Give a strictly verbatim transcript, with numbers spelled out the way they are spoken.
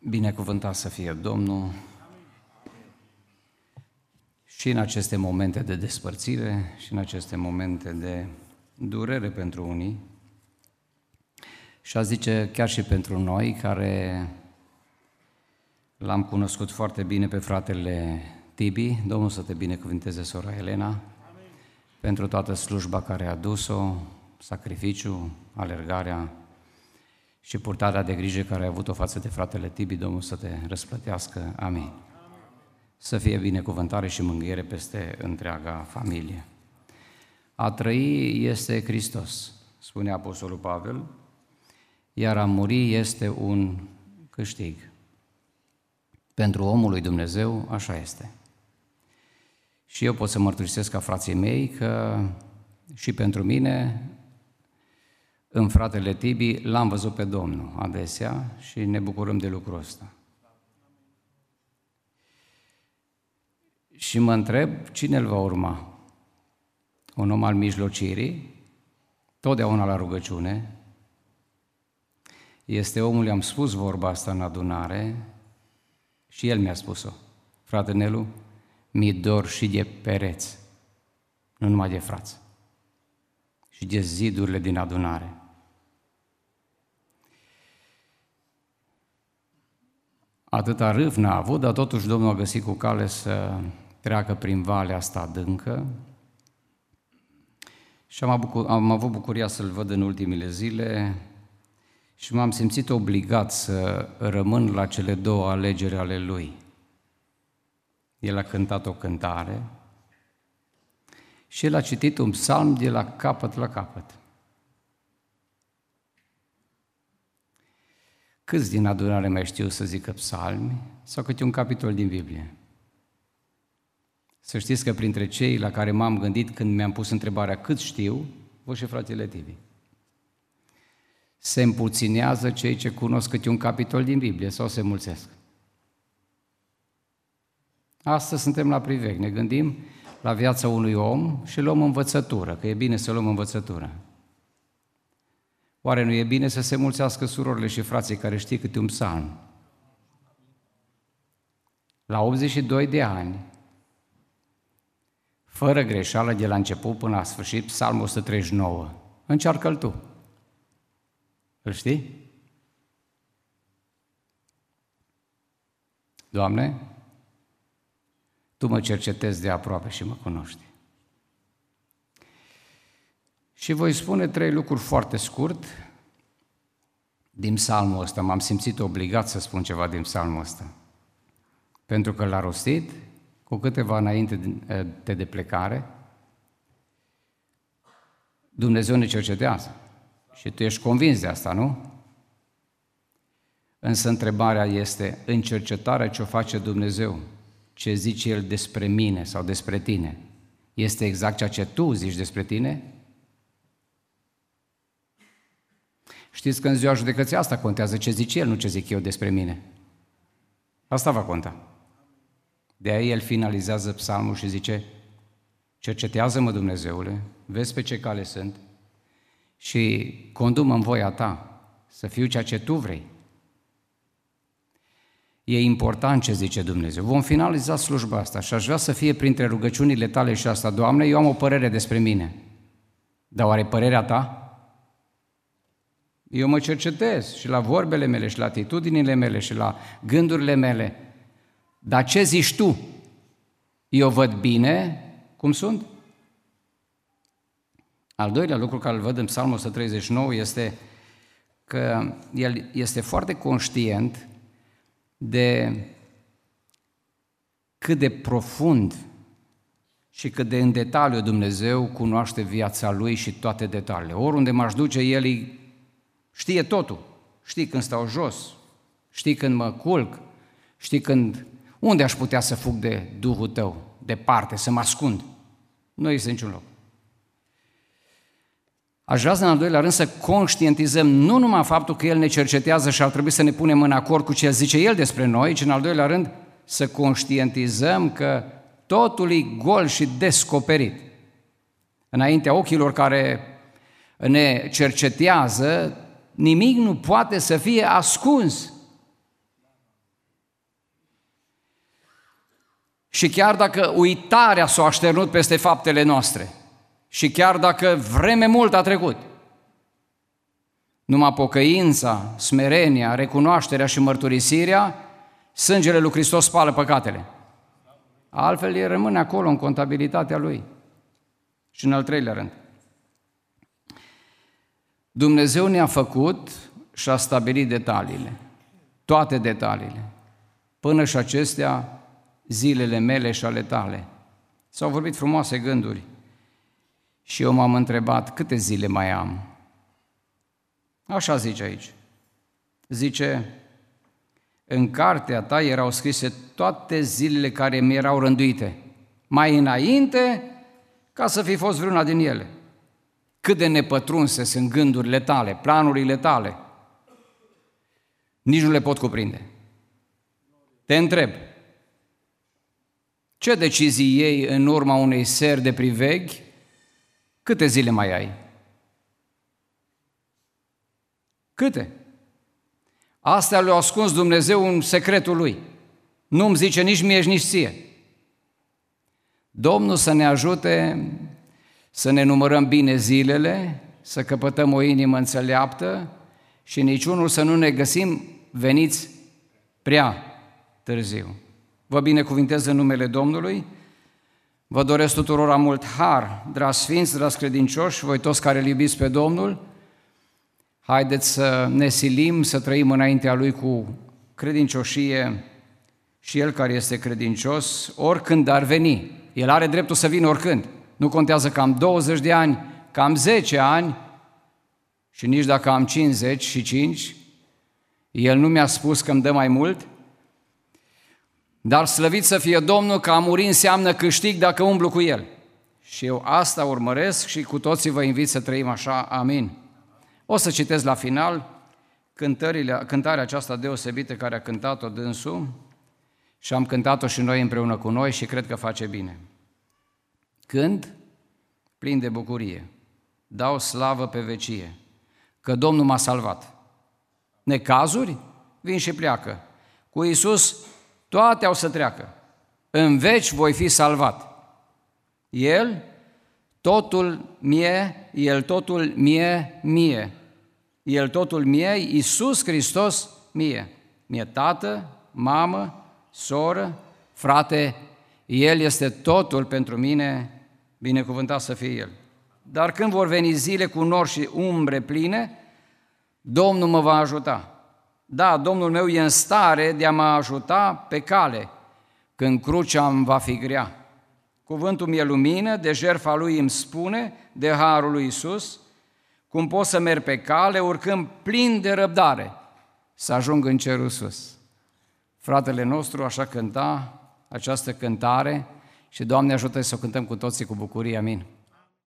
Binecuvântat să fie Domnul și în aceste momente de despărțire și în aceste momente de durere pentru unii și a zice chiar și pentru noi care l-am cunoscut foarte bine pe fratele Tibi. Domnul să te binecuvânteze, sora Elena, amin, pentru toată slujba care a adus-o, sacrificiu, alergarea și purtarea de grijă care a avut-o față de fratele Tibi. Domnul să te răsplătească. Amin. Amin. Să fie binecuvântare și mângâiere peste întreaga familie. A trăi este Hristos, spune Apostolul Pavel, iar a muri este un câștig. Pentru omul lui Dumnezeu așa este. Și eu pot să mărturisesc ca frații mei că și pentru mine, în fratele Tibi, l-am văzut pe Domnul adesea și ne bucurăm de lucrul ăsta. Și mă întreb, cine îl va urma? Un om al mijlocirii, totdeauna la rugăciune. Este omul, i-am spus vorba asta în adunare și el mi-a spus-o. Frate Nelu, mi dor și de pereți, nu numai de frați, și de zidurile din adunare. Atâta râvnă a avut, dar totuși Domnul a găsit cu cale să treacă prin valea asta adâncă și am, bucur- am avut bucuria să-l văd în ultimile zile și m-am simțit obligat să rămân la cele două alegeri ale lui. El a cântat o cântare și el a citit un psalm de la capăt la capăt. Câți din adunare mai știu să zică psalmi sau câte un capitol din Biblie? Să știți că printre cei la care m-am gândit când mi-am pus întrebarea cât știu, voi și fratele Tibi. Se împuținează cei ce cunosc câte un capitol din Biblie sau se mulțesc? Astăzi suntem la priveg, ne gândim la viața unui om și luăm învățătură, că e bine să luăm învățătură. Oare nu e bine să se mulțească surorile și frații care știe câte un psalm? La optzeci și doi de ani, fără greșeală de la început până la sfârșit, psalmul o sută treizeci și nouă. Încearcă-l tu. Îl știi? Doamne, Tu mă cercetezi de aproape și mă cunoști. Și voi spune trei lucruri foarte scurt din psalmul ăsta. M-am simțit obligat să spun ceva din psalmul ăsta. Pentru că l-a rostit cu câteva înainte de, de plecare. Dumnezeu ne cercetează. Și tu ești convins de asta, nu? Însă întrebarea este, în cercetarea ce o face Dumnezeu, ce zice El despre mine sau despre tine, este exact ceea ce tu zici despre tine? Știți că în ziua judecății asta contează ce zice El, nu ce zic eu despre mine. Asta va conta. De aia El finalizează psalmul și zice, cercetează-mă, Dumnezeule, vezi pe ce cale sunt și condu-mă în voia Ta să fiu ceea ce Tu vrei. E important ce zice Dumnezeu. Vom finaliza slujba asta și aș vrea să fie printre rugăciunile tale și asta. Doamne, eu am o părere despre mine, dar oare părerea Ta? Eu mă cercetez și la vorbele mele și la atitudinile mele și la gândurile mele. Dar ce zici Tu? Eu văd bine cum sunt? Al doilea lucru care îl văd în Psalmul o sută treizeci și nouă este că el este foarte conștient de cât de profund și cât de în detaliu Dumnezeu cunoaște viața Lui și toate detaliile. Oriunde m-aș duce, El știe totul. Știi când stau jos, știi când mă culc, știi când, unde aș putea să fug de Duhul Tău, departe, să mă ascund. Nu este niciun loc. Aș vrea în al doilea rând să conștientizăm nu numai faptul că El ne cercetează și ar trebui să ne punem în acord cu ce zice El despre noi, ci în al doilea rând să conștientizăm că totul e gol și descoperit. Înaintea ochilor care ne cercetează, nimic nu poate să fie ascuns. și chiar dacă uitarea s-a așternut peste faptele noastre și chiar dacă vreme mult a trecut, numai pocăința, smerenia, recunoașterea și mărturisirea, sângele lui Hristos spală păcatele. Altfel el rămâne acolo în contabilitatea lui. Și în al treilea rând, Dumnezeu ne-a făcut și a stabilit detaliile, toate detaliile, până și acestea zilele mele și ale tale. S-au vorbit frumoase gânduri și eu m-am întrebat câte zile mai am. Așa zice aici. Zice, în cartea ta erau scrise toate zilele care mi erau rânduite, mai înainte ca să fi fost vreuna din ele. Cât de nepătrunse sunt gândurile tale, planurile tale, nici nu le pot cuprinde. Te întreb, ce decizii iei în urma unei seri de priveghi? Câte zile mai ai? Câte? Astea le-a ascuns Dumnezeu în secretul Lui. Nu-mi zice nici mie, nici ție. Domnul să ne ajute să ne numărăm bine zilele, să căpătăm o inimă înțeleaptă și niciunul să nu ne găsim veniți prea târziu. Vă binecuvintez în numele Domnului, vă doresc tuturora mult har, dragi sfinți, dragi credincioși, voi toți care îl iubiți pe Domnul. Haideți să ne silim, să trăim înaintea Lui cu credincioșie și El care este credincios, oricând ar veni. El are dreptul să vină oricând. Nu contează că am douăzeci de ani, că am zece ani și nici dacă am cincizeci și cinci, El nu mi-a spus că îmi dă mai mult, dar slăvit să fie Domnul că a muri înseamnă câștig dacă umblu cu El. Și eu asta urmăresc și cu toții vă invit să trăim așa, amin. O să citesc la final cântările, cântarea aceasta deosebită care a cântat-o dânsul și am cântat-o și noi împreună cu noi și cred că face bine. Când, plin de bucurie, dau slavă pe vecie, că Domnul m-a salvat. Necazuri vin și pleacă. Cu Iisus toate au să treacă. În veci voi fi salvat. El, totul mie, El totul mie, mie. El totul mie, Iisus Hristos mie. Mie tată, mamă, soră, frate, El este totul pentru mine, binecuvântat să fie El. Dar când vor veni zile cu nori și umbre pline, Domnul mă va ajuta. Da, Domnul meu e în stare de a mă ajuta pe cale, când crucea îmi va fi grea. Cuvântul mi-e lumină, de jertfa Lui îmi spune, de harul lui Iisus, cum pot să merg pe cale, urcând plin de răbdare, să ajung în cerul sus. Fratele nostru așa cânta această cântare și Doamne ajută să o cântăm cu toții cu bucurie, amin.